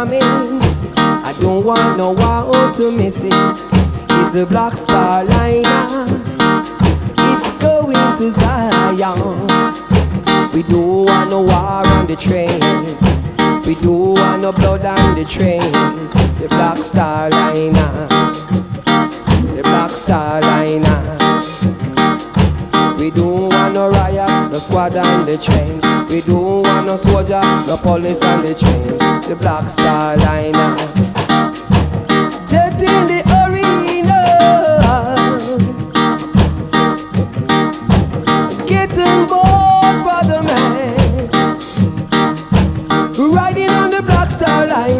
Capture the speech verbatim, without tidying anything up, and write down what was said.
coming. I don't want no one to miss it. It's a Black Star Liner. It's going to Zion. We don't want no war on the train. We don't want no blood on the train. The Black Star Liner. The Black Star Liner. We don't want no riot, no squad on the train. We don't want no soldier, no police on the train. The Black Star Liner.